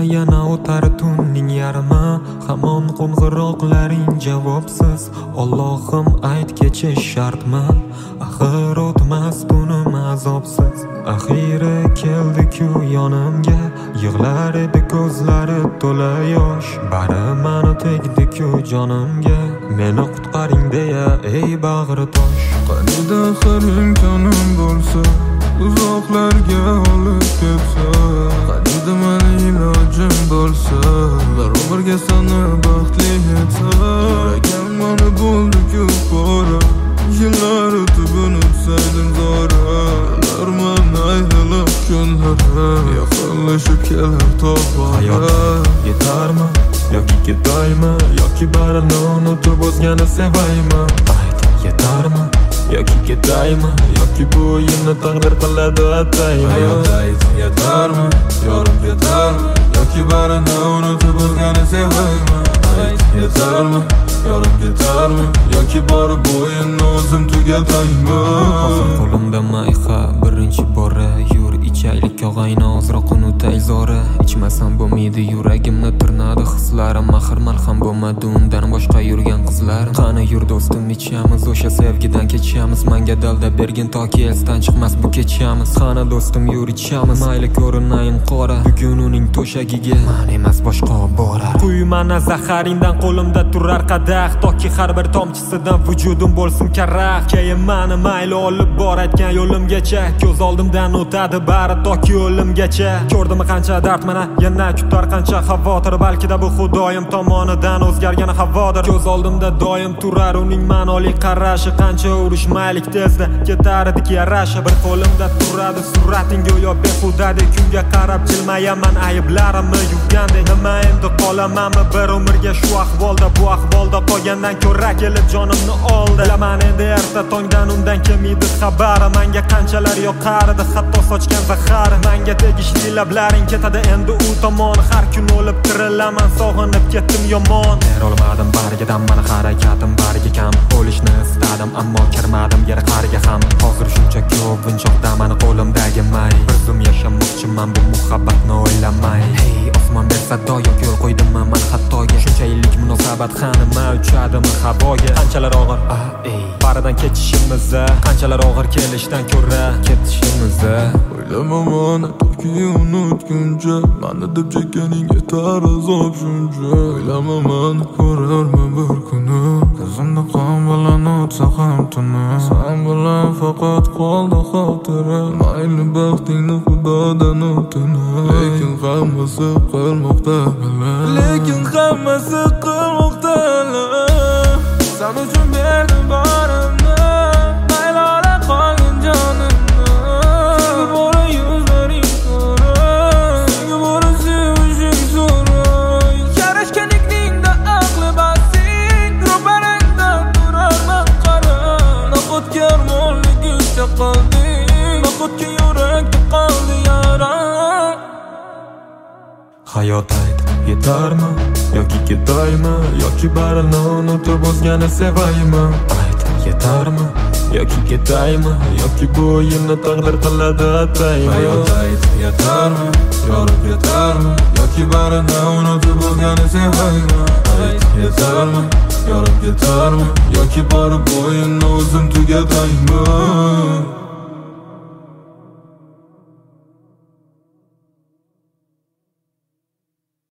yana o'tar tunning yarmi, hamon qo'ng'iroqlaring javobsiz. Allohim ayt kechish shartmi? Axir o'tmas tunim azobsiz. Axiri keldi-ku yonimga, yig'lar edi ko'zlari to'la yosh. Bari mani tegdi-ku jonimga, meni qutqaring deya ey bag'ri tosh. Qanida axir imkonim bo'lsa, uzoqlarga olib ketsa, qanida mani ilojim bo'lsa, bir umrga seni baxtli etsa. Yuragim mani bo'ldi-ku pora, yillar o'tib unutsaydim zora. Ularman ayrilib kunlari, yaqinlashib kelar tobora. Hayot yetarmi yoki ketaymi, yoki barini unutib o'zgani sevaymi? Ayt, yetarmi yoki ketaymi, yoki bu o'yinni taqdir qiladi ataymi? Hayot ayt, yetarmi, yorib ketarmi, yoki barini unutib o'zgani sevaymi? Ayt, yetarmi, yorib ketarmi, yoki borib bu o'yinni o'zim tugataymi? Hozir qo'limda mayxa birinchi bora, yur ichaylik og'ayni ozroq unutay zora. Ichmasam bo'lmaydi, yuragimni tirnadi hislarim, axir malham bo'lmadi undan boshqa yurgan qizlar. Qani yur do'stim, ichamiz, o'sha sevgidan kechamiz, menga dalda bergin toki esdan chiqmas bu kechamiz. Qani do'stim yur ichamiz, mayli ko'rinayin qora, bugun uning to'shagiga men emas boshqa borar. Quyman zaharingdan qo'limda turar qadah, toki har bir tomchisidan vujudim bo'lsin karaxt. Keyin meni mayli olib bor aytgan yo'limgacha, ko'z oldimdan o'tadi bari toki o'limgacha. Ko'rdimi qancha dard mana, yana kutar qancha xavotir, balkida bu xudoyim tomonidan o'zgargan havodir. Ko'z oldimda doim turar uning ma'noli qarashi, qancha urushmaylik tezda ketardik yarashi. Bir qo'limda turadi surating go'yo behudadek, kunga qarab jilmayaman ayblarimni yuvgandek. Nima endi qolamanmi bir umrga shu ahvolda, bu ahvolda qolgandan ko'ra kelib jonimni oldi. Bilaman endi erta tongdan undan kelmaydi xabar, menga qanchalar yoqardi hatto sochgan zahar. Menga tegishli lablaring ketadi endi u tomon, har kun o'lib tirilaman, sog'inib ketdim yomon. Erolmadim barigadan, mani harakatim bariga kam, o'lishni istadim ammo kirmadim yer qariga ham. Hozir shuncha ko'pinchoqda mani qo'limdagi may, bir zum yashamoqchiman bu muhabbatni o'ylamay. Hey osmon bersa doyo yo'l qo'ydimmi men xatoga, shuncha yillik munosabat xanima uchadimi havoga. Qanchalar og'ir baridan kechishimizda, qanchalar og'ir kelishdan ko'ra ketishimizda. O'ylamaman toki unutguncha, mani deb chekkaning yetar azob shuncha. O'ylamaman ko'rarman bir kuni, ko'zimda qon bilan o'tsa ham tuni. Sen bilan faqat qoldi xotira, mayli baxtingni xudodan o'tina. Lekin hammasi qilmoqda bilan, lekin hammasi qilmoqda bilan. Sen uchun berdim borimni, mayli ola qolgin jonimni. Senga bora yuzlaring ko'ra, senga bora sevishing zo'ra. Yarashganingda aqli basing, ro'parangda turarman qara. Nahotki armonligingcha qolding, nahotki yurakda qoldi yara. Hayot ayt, yetarmi yoki ketaymi, yoki barini unutib o'zgani sevaymi? Ayt, yetarmi yoki ketaymi, yoki bu o'yinni taqdir qiladi ataymi? Hayot ayt, yetarmi, yorib ketarmi, yoki barini unutib o'zgani sevaymi? Ayt, yetarmi, yorib ketarmi, yoki borib o'yinni o'zim tugataymi?